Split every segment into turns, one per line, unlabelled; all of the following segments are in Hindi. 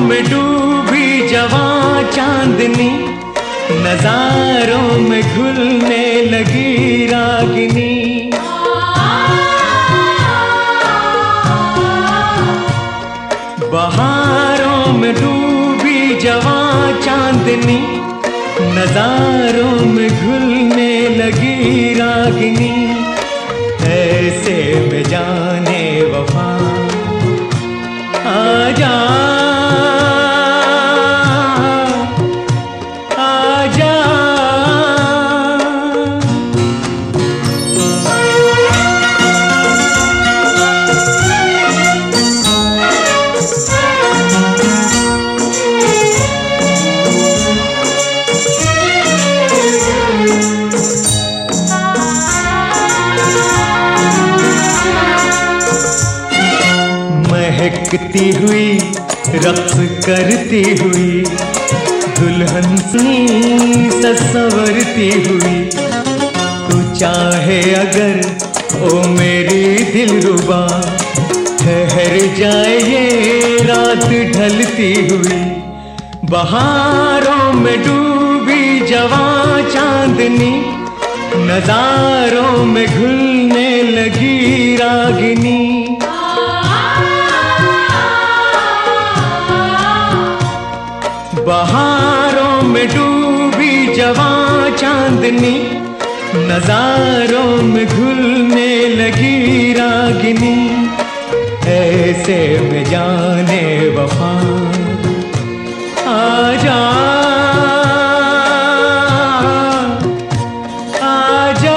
में डूबी जवां चांदनी, नजारों में घुलने लगी रागिनी। बहारों में डूबी जवां चांदनी, नजारों में घुलने लगी रागिनी। ऐसे में जाने वफा आजा आजा। महकती हुई रक्स करती हुई दुल्हन सी ससवरती हुई, तू चाहे अगर ओ मेरी दिलरुबा, ठहर जाए ये रात ढलती हुई। बहारों में डूबी जवां चांदनी, नजारों में घुलने लगी रागिनी। बहारों में डूबी जवां चांदनी, नजारों में घुलने लगी रागिनी। ऐसे में जाने वफा आजा आजा।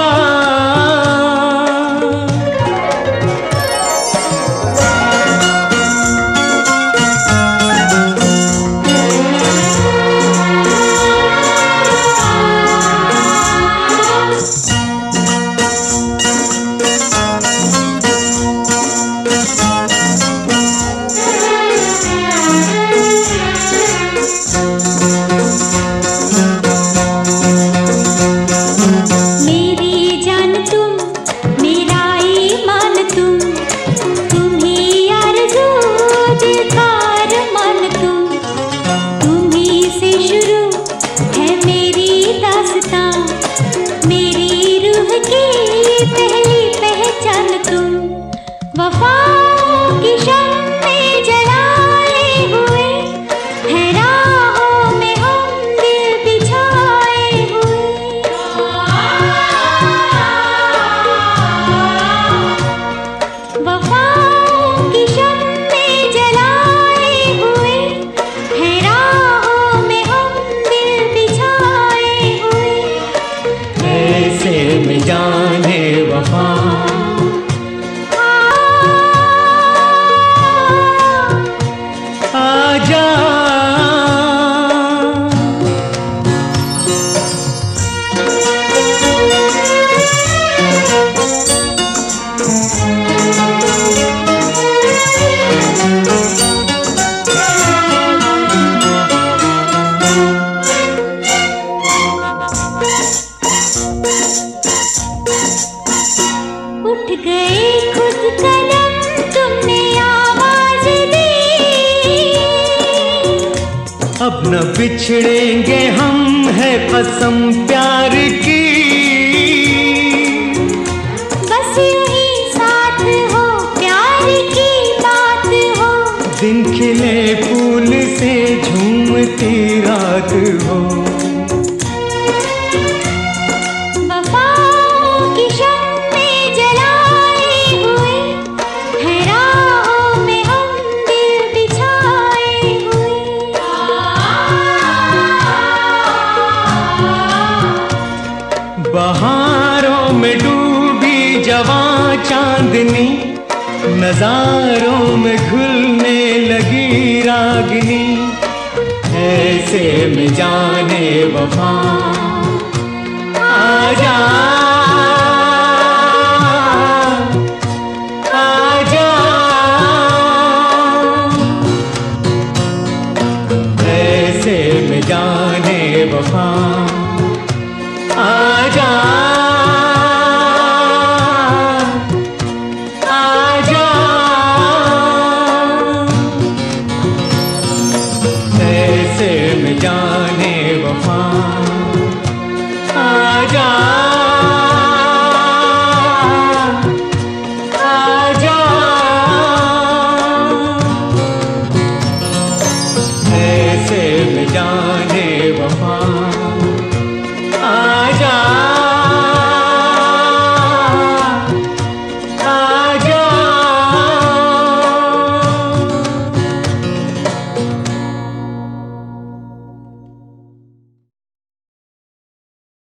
जाने वफा आजा।
उठ गए खुद कदम तुमने आवाज दी,
अब न बिछड़ेंगे हम है कसम प्यार की।
बस यूं ही साथ हो प्यार की बात हो,
दिन खिले फूल से झूमती रात हो। बहारों में डूबी जवां चांदनी, नजारों में घुलने लगी रागिनी। ऐसे में जाने वफा आजा।